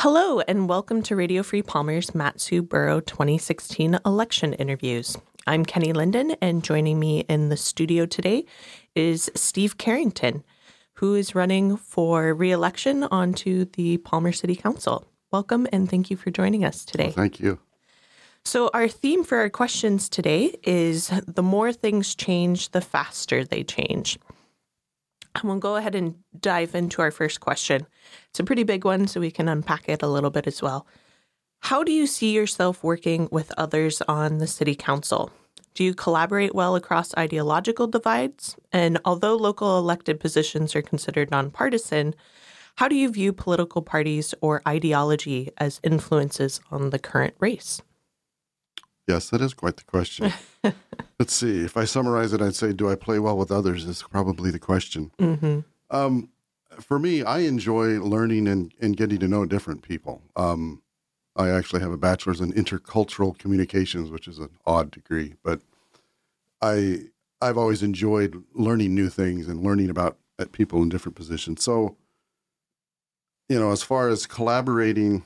Hello, and welcome to Radio Free Palmer's Mat-Su Borough 2016 election interviews. I'm Kenny Linden, and joining me in the studio today is Steve Carrington, who is running for re-election onto the Palmer City Council. Welcome, and thank you for joining us today. Well, thank you. So our theme for our questions today is the more things change, the faster they change. And we'll go ahead and dive into our first question. It's a pretty big one, so we can unpack it a little bit as well. How do you see yourself working with others on the city council? Do you collaborate well across ideological divides? And although local elected positions are considered nonpartisan, how do you view political parties or ideology as influences on the current race? Yes, that is quite the question. Let's see. If I summarize it, I'd say, do I play well with others is probably the question. Mm-hmm. For me, I enjoy learning and getting to know different people. I actually have a bachelor's in intercultural communications, which is an odd degree, but I've always enjoyed learning new things and learning about people in different positions. So, as far as collaborating,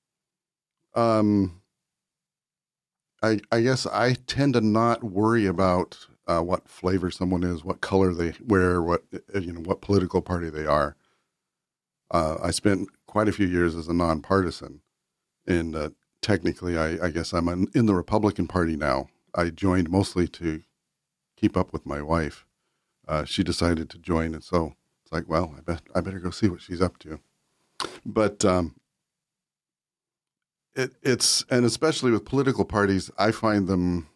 I guess I tend to not worry about what flavor someone is, what color they wear, what political party they are. I spent quite a few years as a nonpartisan, and technically, I guess I'm in the Republican Party now. I joined mostly to keep up with my wife. She decided to join, and so it's like, well, I better go see what she's up to. But and especially with political parties, I find them,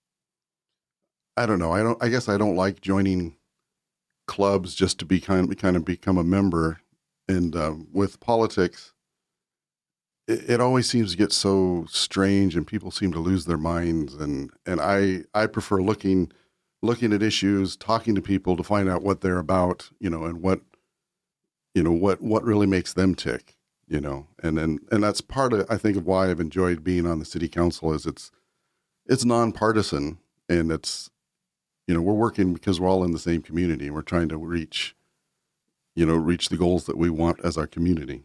I don't know. I guess I don't like joining clubs just to kind of become a member. And with politics, it always seems to get so strange, and people seem to lose their minds. And I prefer looking at issues, talking to people to find out what they're about, and what really makes them tick. And that's part of, I think, of why I've enjoyed being on the city council is it's nonpartisan, and it's, we're working because we're all in the same community. We're trying to reach the goals that we want as our community.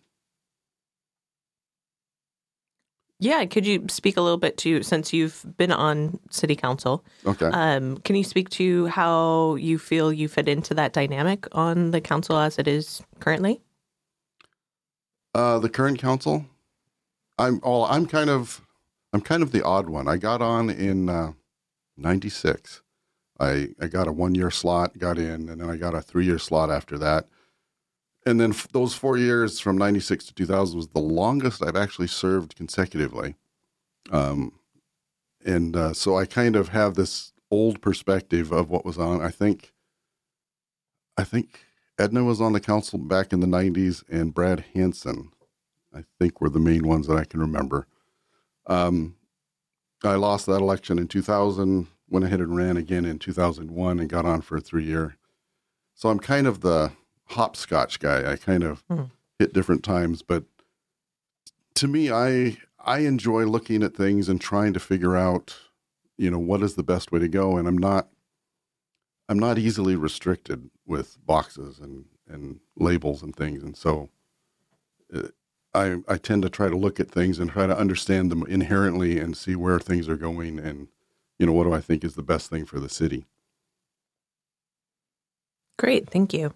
Yeah, could you speak a little bit to, since you've been on city council, Okay. Can you speak to how you feel you fit into that dynamic on the council as it is currently? The current council, I'm kind of the odd one. I got on in 96. I got a 1-year slot, got in, and then I got a 3-year slot after that. And then those 4 years from 96 to 2000 was the longest I've actually served consecutively. So I kind of have this old perspective of what was on. I think Edna was on the council back in the 90s, and Brad Hansen, I think, were the main ones that I can remember. I lost that election in 2000, went ahead and ran again in 2001 and got on for a 3-year. So I'm kind of the hopscotch guy. I kind of hit different times, but to me, I enjoy looking at things and trying to figure out, what is the best way to go. And I'm not easily restricted with boxes and labels and things. And so I tend to try to look at things and try to understand them inherently and see where things are going and, what do I think is the best thing for the city. Great, thank you.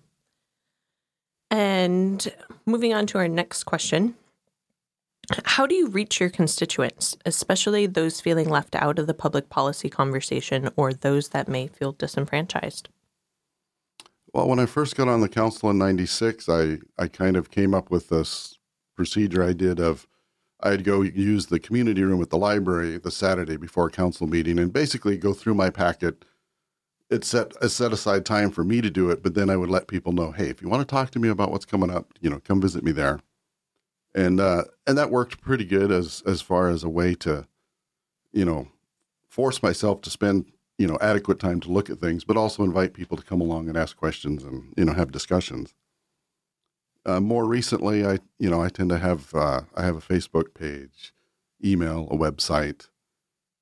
And moving on to our next question. How do you reach your constituents, especially those feeling left out of the public policy conversation or those that may feel disenfranchised? Well, when I first got on the council in 96, I kind of came up with this procedure I did of I'd go use the community room at the library the Saturday before a council meeting and basically go through my packet. It set aside time for me to do it, but then I would let people know, hey, if you want to talk to me about what's coming up, come visit me there. And that worked pretty good as far as a way to, force myself to spend, adequate time to look at things, but also invite people to come along and ask questions and, have discussions. More recently, I tend to have, I have a Facebook page, email, a website.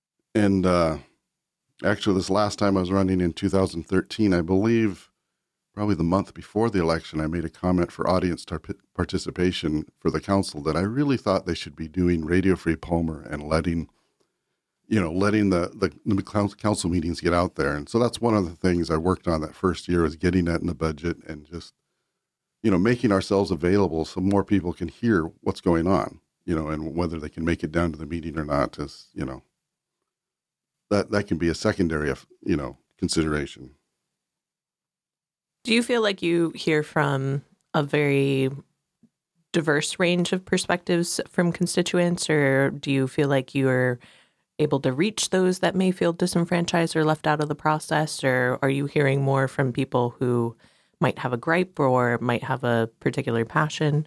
And actually this last time I was running in 2013, I believe probably the month before the election, I made a comment for audience participation for the council that I really thought they should be doing Radio Free Palmer and letting the council meetings get out there. And so that's one of the things I worked on that first year, is getting that in the budget and just, making ourselves available so more people can hear what's going on, and whether they can make it down to the meeting or not is, that can be a secondary, consideration. Do you feel like you hear from a very diverse range of perspectives from constituents, or do you feel like you're able to reach those that may feel disenfranchised or left out of the process, or are you hearing more from people who might have a gripe or might have a particular passion?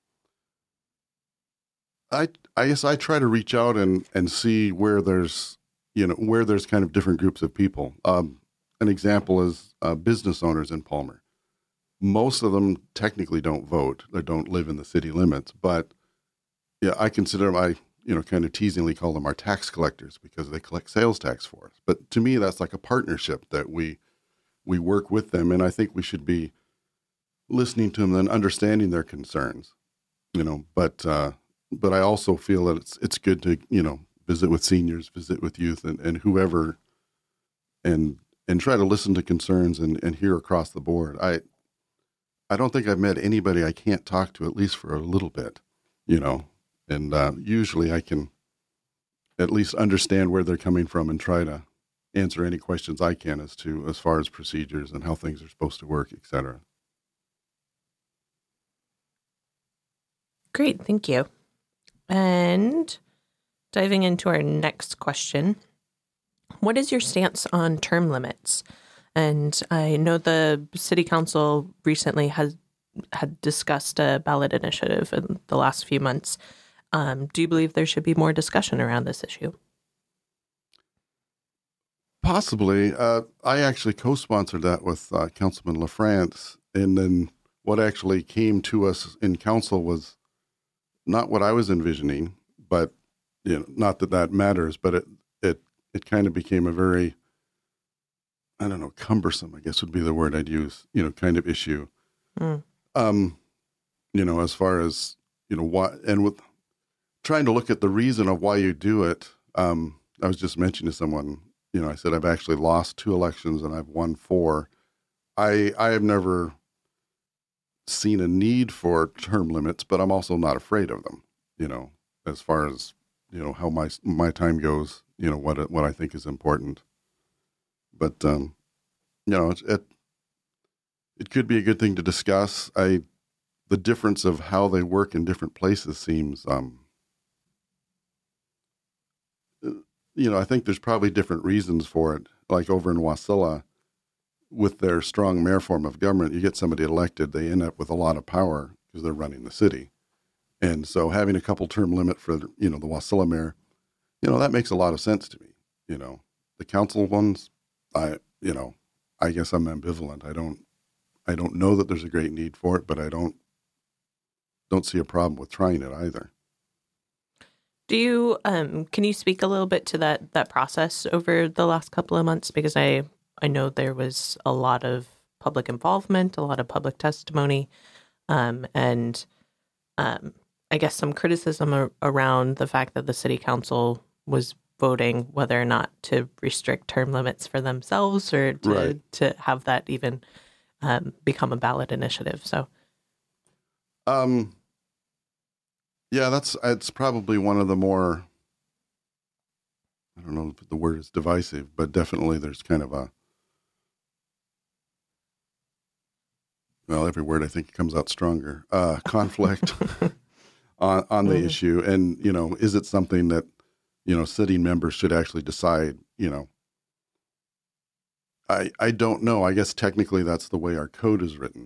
I guess I try to reach out and see where there's kind of different groups of people. An example is business owners in Palmer. Most of them technically don't vote. They don't live in the city limits, but yeah, I consider them, I kind of teasingly call them our tax collectors because they collect sales tax for us. But to me, that's like a partnership that we work with them. And I think we should be listening to them and understanding their concerns, but I also feel that it's good to, visit with seniors, visit with youth and whoever, and try to listen to concerns and hear across the board. I don't think I've met anybody I can't talk to, at least for a little bit, and usually I can at least understand where they're coming from and try to answer any questions I can as far as procedures and how things are supposed to work, et cetera. Great, thank you. And diving into our next question, what is your stance on term limits? And I know the city council recently had discussed a ballot initiative in the last few months. Do you believe there should be more discussion around this issue? Possibly. I actually co-sponsored that with Councilman LaFrance, and then what actually came to us in council was not what I was envisioning, but not that matters, but it kind of became a very, I don't know, cumbersome, I guess would be the word I'd use, kind of issue. As far as, why, and with trying to look at the reason of why you do it. I was just mentioning to someone, I said, I've actually lost 2 elections and I've won 4. I have never seen a need for term limits, but I'm also not afraid of them, as far as, how my time goes, what I think is important. But, it could be a good thing to discuss. The difference of how they work in different places seems, I think there's probably different reasons for it. Like over in Wasilla, with their strong mayor form of government, you get somebody elected, they end up with a lot of power because they're running the city. And so having a couple term limit for, the Wasilla mayor, that makes a lot of sense to me. The council ones, I guess I'm ambivalent. I don't know that there's a great need for it, but I don't see a problem with trying it either. Do you, can you speak a little bit to that process over the last couple of months? Because I know there was a lot of public involvement, a lot of public testimony, and I guess some criticism around the fact that the city council was voting whether or not to restrict term limits for themselves or to have that even become a ballot initiative. So, yeah, it's probably one of the more, I don't know if the word is divisive, but definitely there's kind of every word I think comes out stronger, conflict on the issue. And, is it something that, sitting members should actually decide, I don't know. I guess technically that's the way our code is written.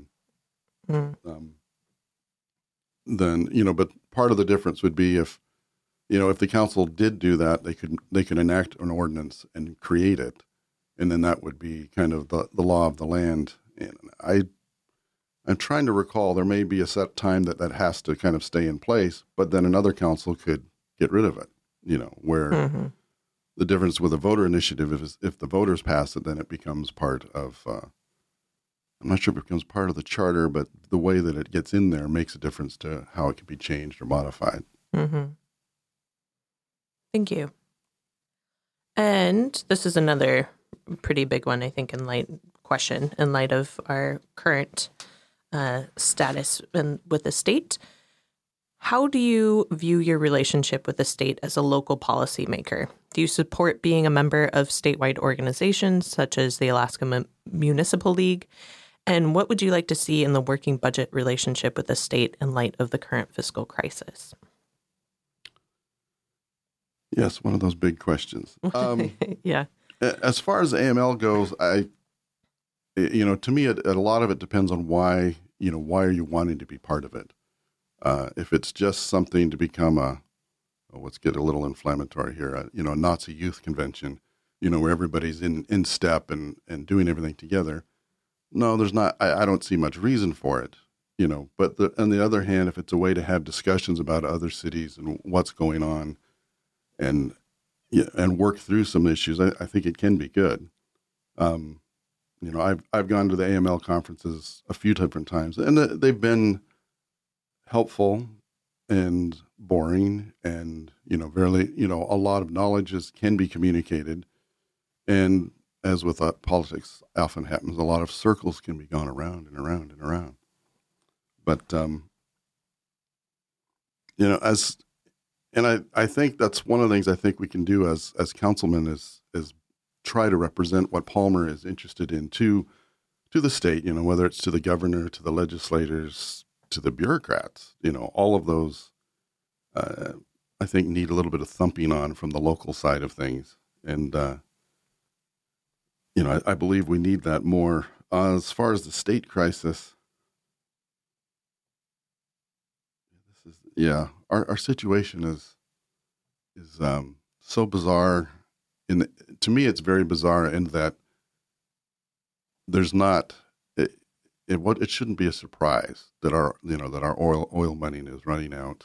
Then, but part of the difference would be if the council did do that, they could enact an ordinance and create it. And then that would be kind of the law of the land. And I'm trying to recall, there may be a set time that has to kind of stay in place, but then another council could get rid of it, where the difference with a voter initiative is if the voters pass it, then it becomes part of, I'm not sure if it becomes part of the charter, but the way that it gets in there makes a difference to how it can be changed or modified. Mm-hmm. Thank you. And this is another pretty big one, I think, in light of our current status with the state. How do you view your relationship with the state as a local policymaker? Do you support being a member of statewide organizations such as the Alaska Municipal League? And what would you like to see in the working budget relationship with the state in light of the current fiscal crisis? Yes, one of those big questions. Yeah. As far as AML goes, to me, a lot of it depends on why are you wanting to be part of it? If it's just something to become let's get a little inflammatory here, a Nazi youth convention, where everybody's in step and doing everything together. No, there's not. I don't see much reason for it, But on the other hand, if it's a way to have discussions about other cities and what's going on, and work through some issues, I think it can be good. I've gone to the AML conferences a few different times, and they've been helpful and boring, and very a lot of knowledge can be communicated, and as with politics often happens, a lot of circles can be gone around and around and around. But I think that's one of the things I think we can do as councilmen is try to represent what Palmer is interested in to the state, whether it's to the governor, to the legislators, to the bureaucrats, all of those, I think need a little bit of thumping on from the local side of things. And, I believe we need that more. As far as the state crisis, our situation is so bizarre. To me, it's very bizarre in that there's not it shouldn't be a surprise that our oil money is running out.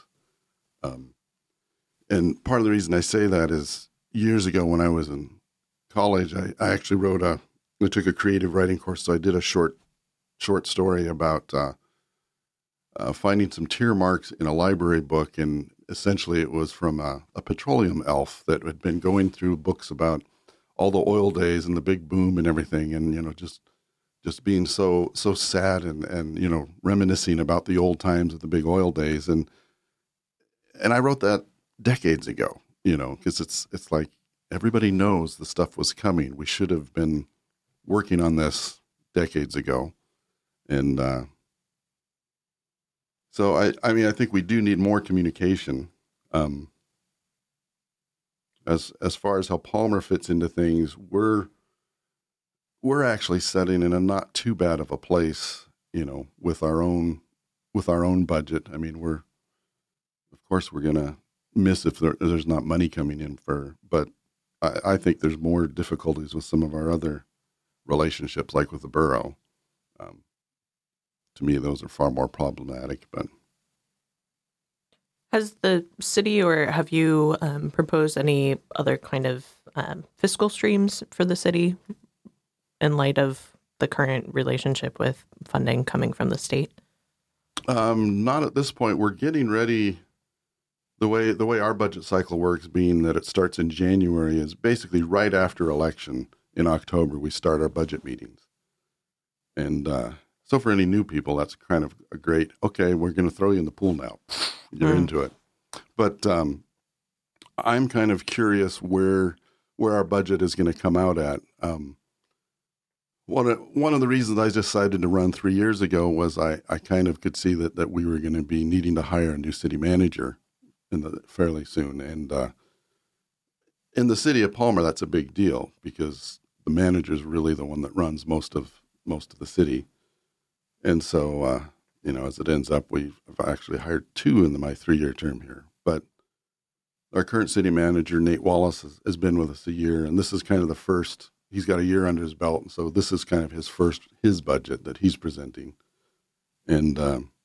And part of the reason I say that is years ago when I was in college, I actually I took a creative writing course, so I did a short story about finding some tear marks in a library book, and essentially it was from a petroleum elf that had been going through books about all the oil days and the big boom and everything, and just being so sad and reminiscing about the old times of the big oil days, and I wrote that decades ago, because it's like everybody knows the stuff was coming. We should have been working on this decades ago, and so I think we do need more communication. As far as how Palmer fits into things, we're actually setting in a not too bad of a place, with our own budget. I mean, of course we're gonna miss if there's not money coming in but I think there's more difficulties with some of our other relationships, like with the borough. To me, those are far more problematic. But has the city, or have you proposed any other kind of fiscal streams for the city in light of the current relationship with funding coming from the state? Not at this point. We're getting ready. The way our budget cycle works, being that it starts in January, is basically right after election in October, we start our budget meetings. And so for any new people, that's kind of a great, okay, we're going to throw you in the pool now. You're into it. But I'm kind of curious where our budget is going to come out at. One of the reasons I decided to run 3 years ago was I kind of could see that we were going to be needing to hire a new city manager fairly soon. And in the city of Palmer, that's a big deal because the manager is really the one that runs most of the city. And so, as it ends up, I've actually hired two in my 3-year term here. But our current city manager, Nate Wallace, has been with us a year, and this is kind of the first. He's got a year under his belt, and so this is kind of his budget that he's presenting. And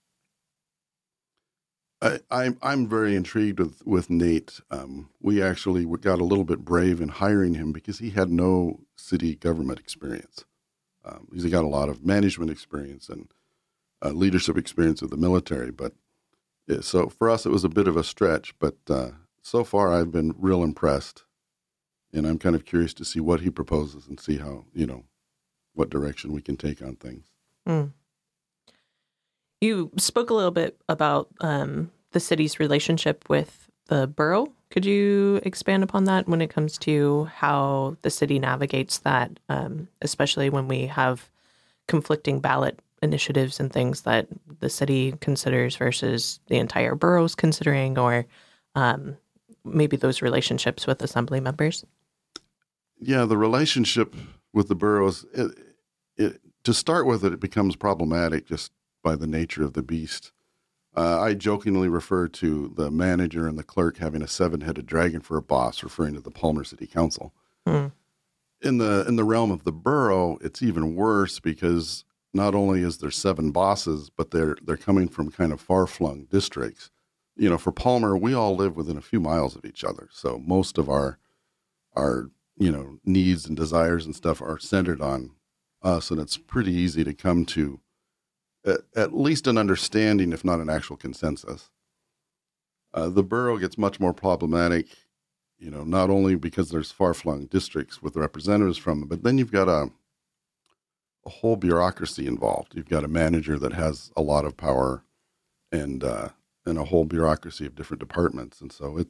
I'm very intrigued with Nate. We actually got a little bit brave in hiring him because he had no city government experience. He's got a lot of management experience and leadership experience with the military. But so for us, it was a bit of a stretch. But so far, I've been real impressed. And I'm kind of curious to see what he proposes and see how, what direction we can take on things. Mm. You spoke a little bit about the city's relationship with the borough. Could you expand upon that when it comes to how the city navigates that, especially when we have conflicting ballot initiatives and things that the city considers versus the entire borough's considering, or maybe those relationships with assembly members? Yeah, the relationship with the boroughs, to start with, it becomes problematic just by the nature of the beast. I jokingly refer to the manager and the clerk having a 7-headed dragon for a boss, referring to the Palmer City Council. Mm. In the realm of the borough, it's even worse because not only is there 7 bosses, but they're coming from kind of far-flung districts. For Palmer, we all live within a few miles of each other, so most of our needs and desires and stuff are centered on us, and it's pretty easy to come to at least an understanding, if not an actual consensus. The borough gets much more problematic, not only because there's far-flung districts with representatives from them, but then you've got a whole bureaucracy involved. You've got a manager that has a lot of power and a whole bureaucracy of different departments. And so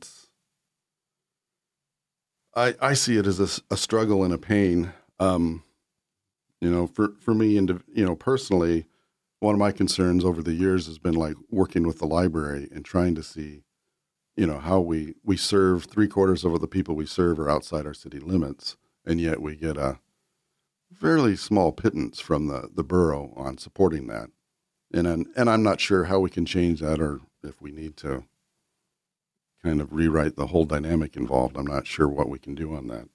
I see it as a struggle and a pain. For me, and personally, one of my concerns over the years has been like working with the library and trying to see, how we serve 3/4 of the people we serve are outside our city limits, and yet we get a fairly small pittance from the borough on supporting that. And I'm not sure how we can change that, or if we need to kind of rewrite the whole dynamic involved. I'm not sure what we can do on that.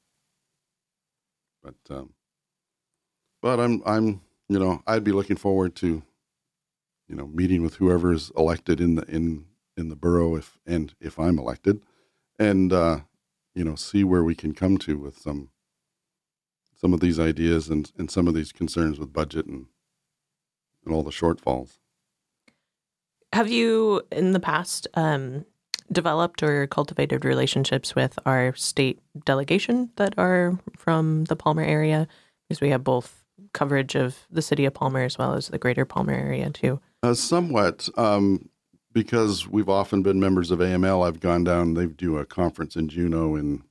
But I'm I'd be looking forward to meeting with whoever's elected in the borough if I'm elected, and see where we can come to with some of these ideas and some of these concerns with budget and all the shortfalls. Have you in the past developed or cultivated relationships with our state delegation that are from the Palmer area? Because we have both coverage of the city of Palmer as well as the greater Palmer area too. Somewhat, because we've often been members of AML. I've gone down. They do a conference in Juneau in,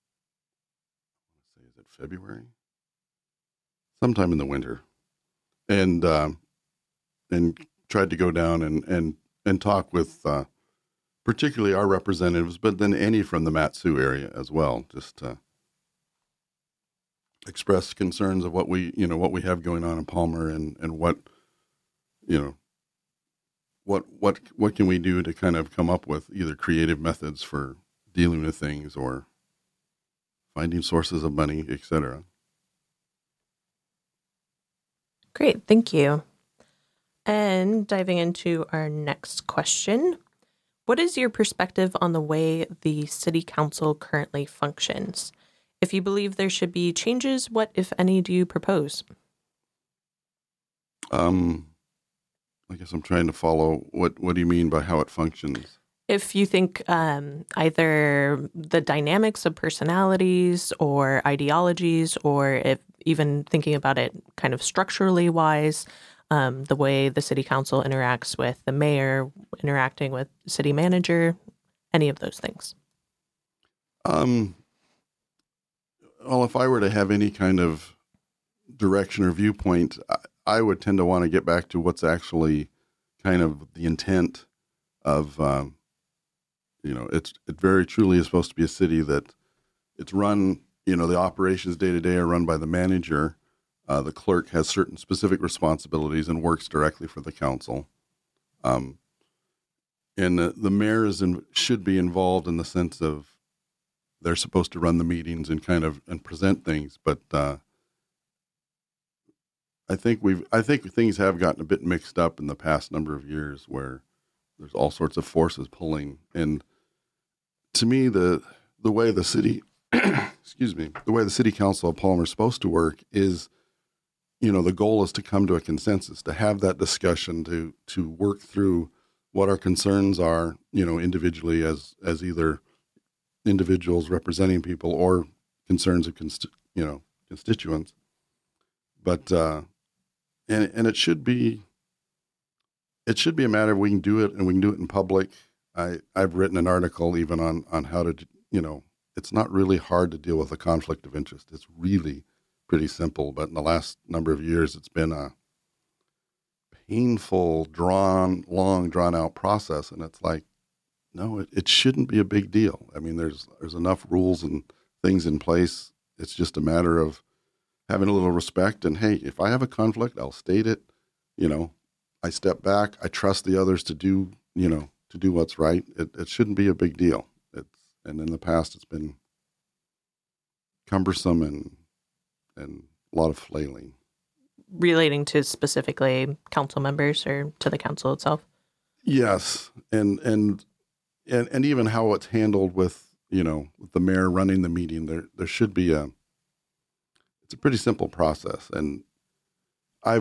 is it February? Sometime in the winter, and tried to go down and talk with particularly our representatives, but then any from the Mat-Su area as well, just to express concerns of what we have going on in Palmer and what can we do to kind of come up with either creative methods for dealing with things or finding sources of money, etc. Great, thank you. And diving into our next question, what is your perspective on the way the city council currently functions? If you believe there should be changes, what, if any, do you propose? I guess I'm trying to follow. What do you mean by how it functions? If you think either the dynamics of personalities or ideologies, or if even thinking about it kind of structurally wise, the way the city council interacts with the mayor, interacting with city manager, any of those things. Well, if I were to have any kind of direction or viewpoint, I would tend to want to get back to what's actually kind of the intent of, it very truly is supposed to be a city that it's run, the operations day to day are run by the manager. The clerk has certain specific responsibilities and works directly for the council. And the mayor should be involved in the sense of they're supposed to run the meetings and present things. But I think things have gotten a bit mixed up in the past number of years where there's all sorts of forces pulling. And to me, the way the city, the way the city council of Palmer is supposed to work is the goal is to come to a consensus, to have that discussion, to work through what our concerns are, individually as either individuals representing people or concerns of constituents. But and it should be a matter of we can do it, and we can do it in public. I've written an article even on how to, it's not really hard to deal with a conflict of interest. It's really pretty simple. But in the last number of years, it's been a painful, long drawn out process. And it's like, no, it shouldn't be a big deal. I mean, there's enough rules and things in place. It's just a matter of having a little respect. And hey, if I have a conflict, I'll state it. I step back. I trust the others to do what's right. It shouldn't be a big deal. And in the past, it's been cumbersome and a lot of flailing. Relating to specifically council members or to the council itself? Yes. And even how it's handled with the mayor running the meeting, there should be it's a pretty simple process. And I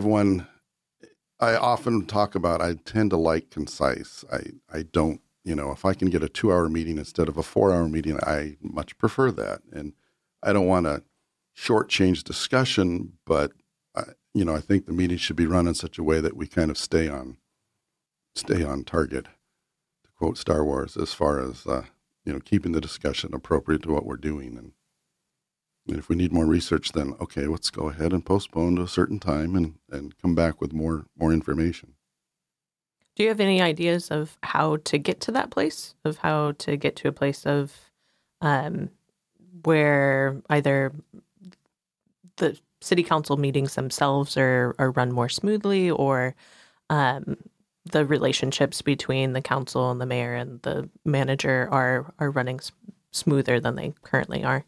often talk about, I tend to like concise. I don't, if I can get a 2-hour meeting instead of a 4-hour meeting, I much prefer that. And I don't want to shortchange discussion, but I think the meeting should be run in such a way that we kind of stay on target, to quote Star Wars, as far as, keeping the discussion appropriate to what we're doing. And if we need more research, then okay, let's go ahead and postpone to a certain time and come back with more information. Do you have any ideas of how to get to that place, of how to get to a place of where either the city council meetings themselves are run more smoothly, or the relationships between the council and the mayor and the manager are running smoother than they currently are?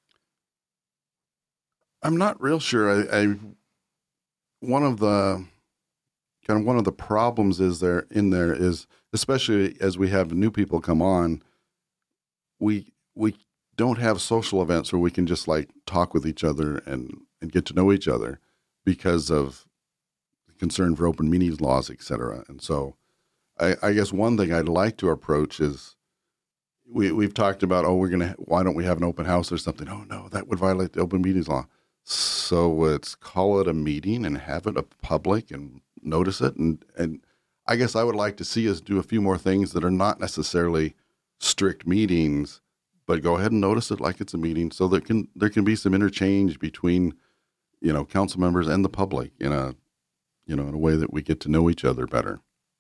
I'm not real sure. One of the problems is especially as we have new people come on, we don't have social events where we can just like talk with each other and get to know each other because of concern for open meetings laws, et cetera. And so I guess one thing I'd like to approach is we've talked about, why don't we have an open house or something? Oh no, that would violate the open meetings law. So let's call it a meeting and have it a public and notice it. And I guess I would like to see us do a few more things that are not necessarily strict meetings, but go ahead and notice it like it's a meeting, so there can be some interchange between, council members and the public in a way that we get to know each other better.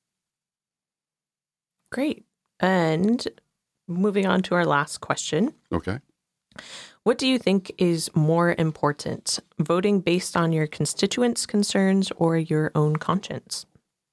Great. And moving on to our last question. Okay. What do you think is more important, voting based on your constituents' concerns or your own conscience?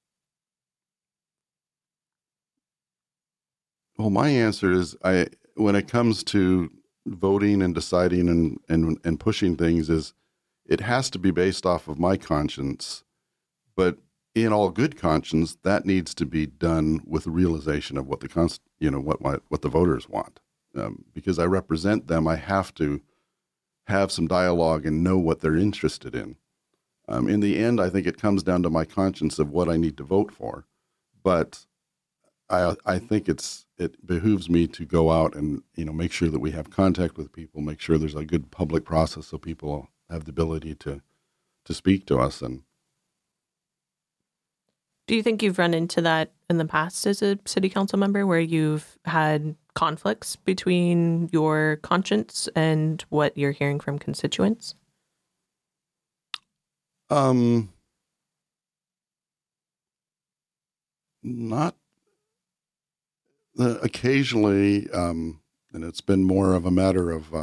Well, my answer is when it comes to voting and deciding and pushing things, is it has to be based off of my conscience, but in all good conscience, that needs to be done with the realization of what the voters want. Because I represent them, I have to have some dialogue and know what they're interested in. In the end, I think it comes down to my conscience of what I need to vote for. But I think it behooves me to go out and make sure that we have contact with people, make sure there's a good public process so people have the ability to speak to us. And do you think you've run into that in the past as a city council member, where you've had conflicts between your conscience and what you're hearing from constituents? Not occasionally, and it's been more of a matter of,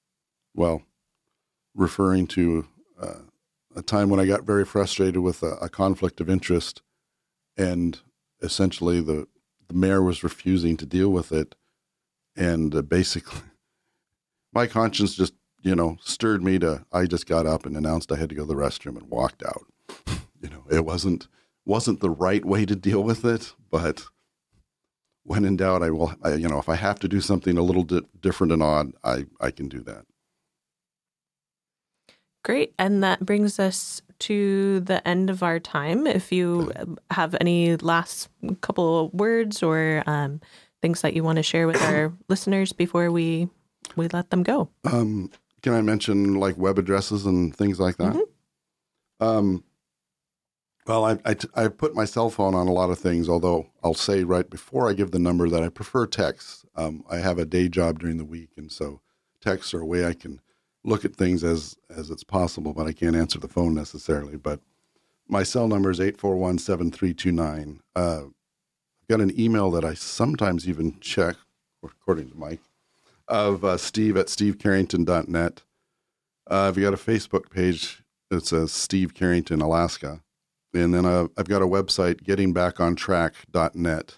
referring to a time when I got very frustrated with a conflict of interest, and essentially the mayor was refusing to deal with it. And basically, my conscience just, stirred me I just got up and announced I had to go to the restroom and walked out. It wasn't the right way to deal with it, but when in doubt, if I have to do something a little different and odd, I can do that. Great. And that brings us to the end of our time. If you have any last couple of words or things that you want to share with our listeners before we let them go. Can I mention like web addresses and things like that? Mm-hmm. Well, I put my cell phone on a lot of things, although I'll say right before I give the number that I prefer text. I have a day job during the week, and so texts are a way I can look at things as it's possible, but I can't answer the phone necessarily. But my cell number is 841-7329. I've got an email that I sometimes even check, according to Mike, of Steve at stevecarrington.net. I've got a Facebook page that says Steve Carrington, Alaska. And then I've got a website, gettingbackontrack.net,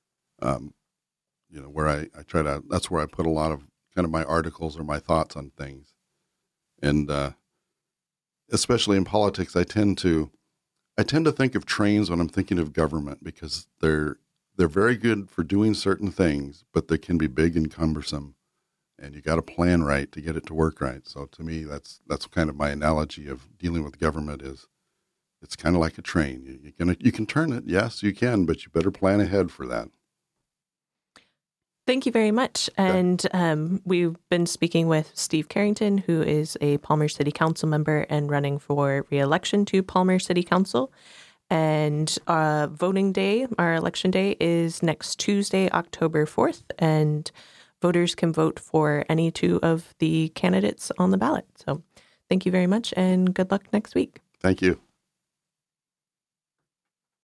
where I try to, that's where I put a lot of kind of my articles or my thoughts on things. And especially in politics, I tend to think of trains when I'm thinking of government, because they're very good for doing certain things, but they can be big and cumbersome, and you got to plan right to get it to work right. So to me, that's kind of my analogy of dealing with government is it's kind of like a train. You can turn it, yes, you can, but you better plan ahead for that. Thank you very much. And we've been speaking with Steve Carrington, who is a Palmer City Council member and running for re-election to Palmer City Council. And voting day, our election day, is next Tuesday, October 4th. And voters can vote for any two of the candidates on the ballot. So thank you very much and good luck next week. Thank you.